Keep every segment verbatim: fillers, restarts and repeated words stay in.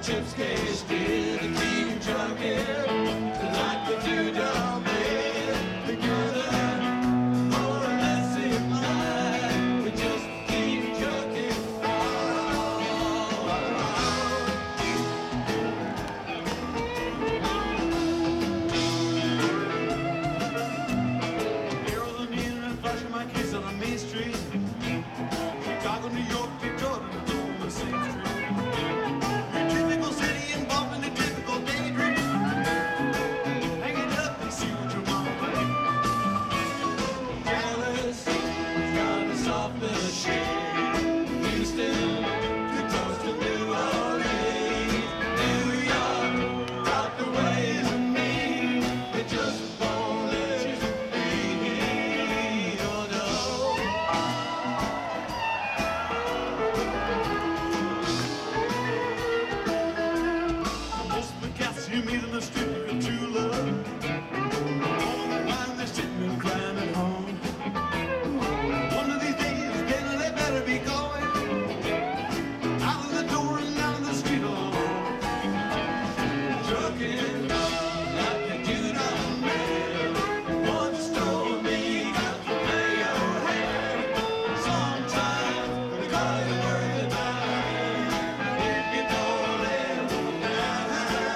chips case did to keep trucking like the two dumb men together. More or less in line, we just keep trucking all around. Here on the needle and flashing my keys on the main street. Chicago, New York, Detroit, and the same street. You meet in the street with true love. On the line, they're sitting and crying at home. One of these days, then they better be going out of the door and out of the street alone. Trucking like the dude on mail. Once told me you got to pay your hand. Sometimes they call you worth about if you don't live down.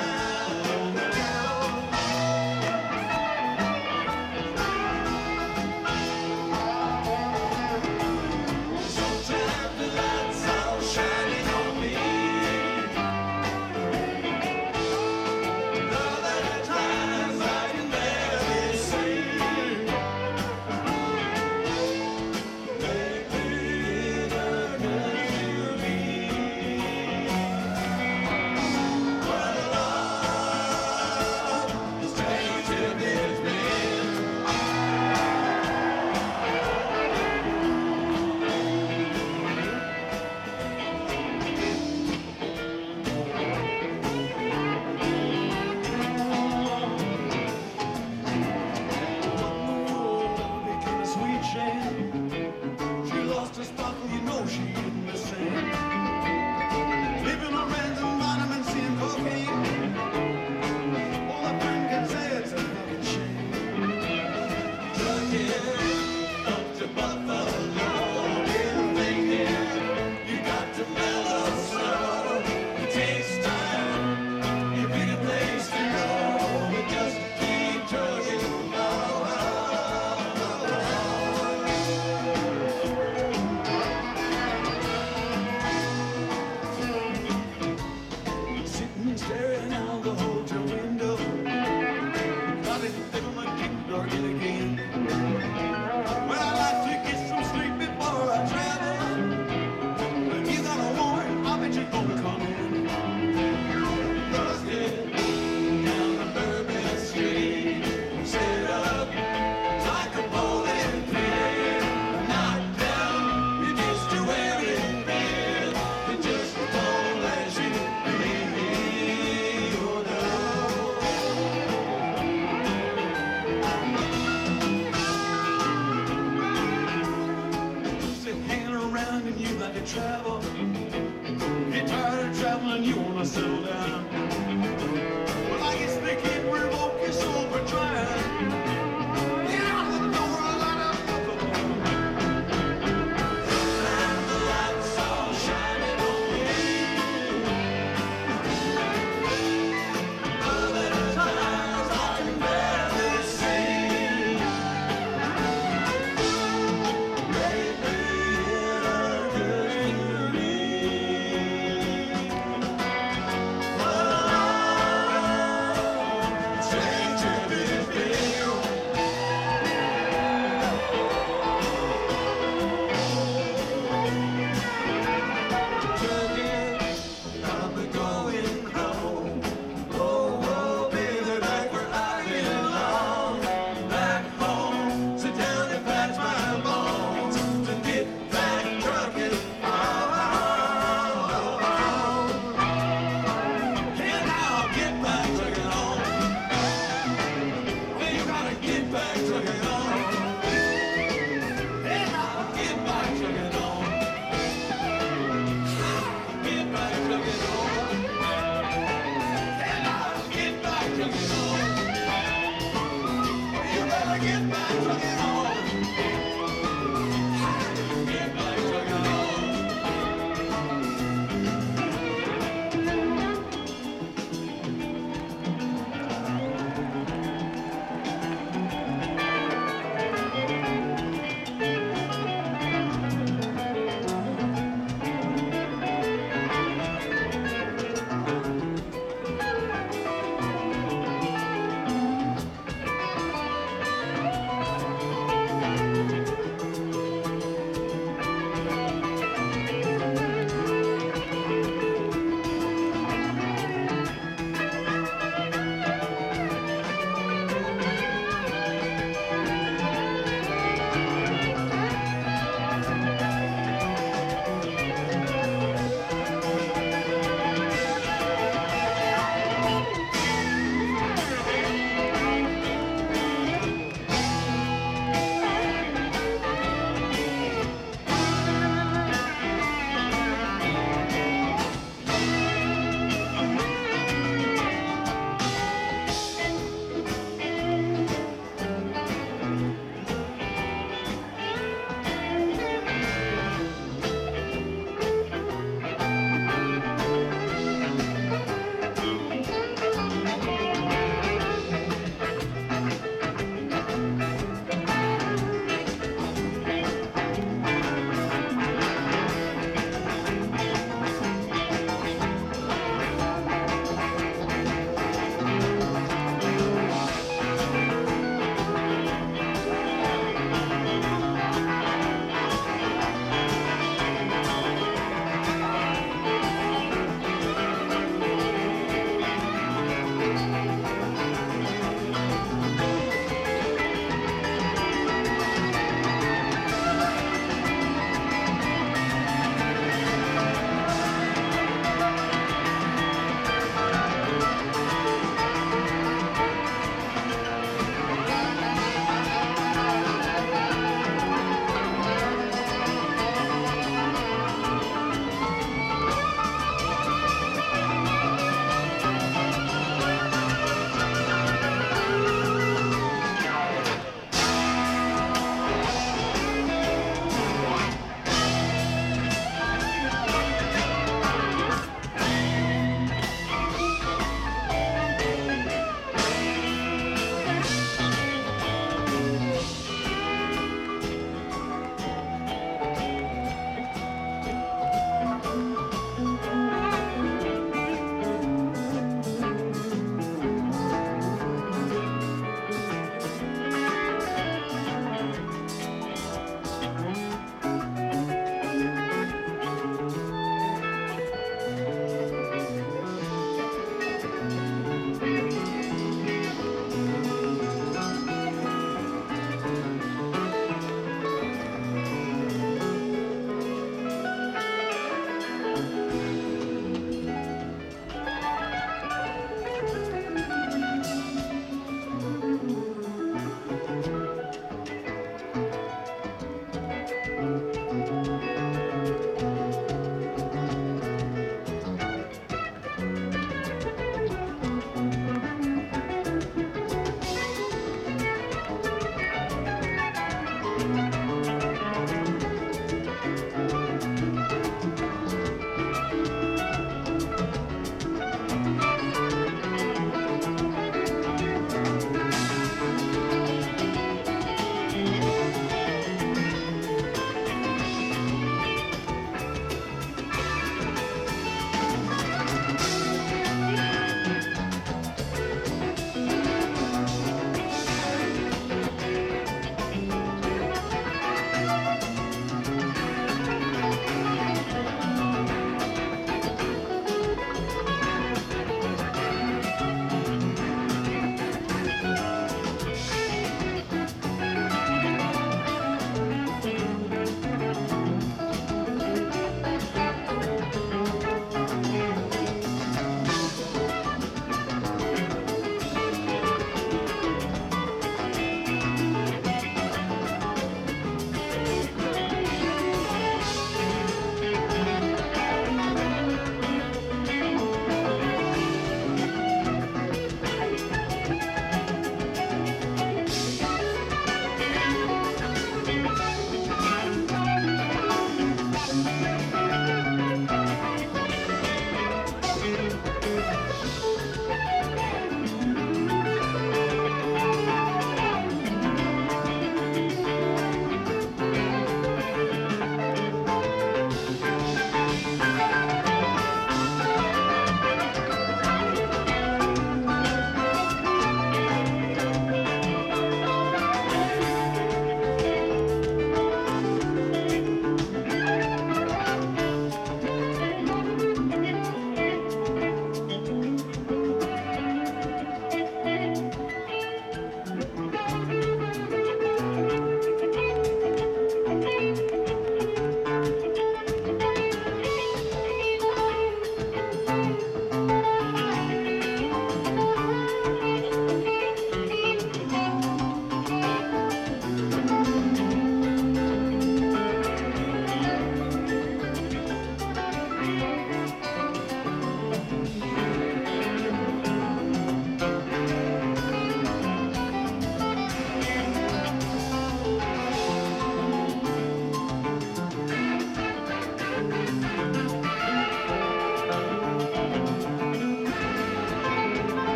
She lost her sparkle, you know she isn't the same. Living on random vitamin C and cocaine. All a friend can say it's a fucking shame. Trucking up to Buffalo, been thinking you got to mellow slow. It takes time, you pick a place to go, but just keep trucking. Staring out the hotel window, got it fiddle my kick dark again. Well, I like to get some sleep before I travel. If you got a warrant, I bet you're gonna come in. Busted down the Bourbon Street, set up like a bowling pin. Knocked down, you're used to wearing beer. It just won't let you be. And you like to travel, you're tired of traveling, you wanna settle down.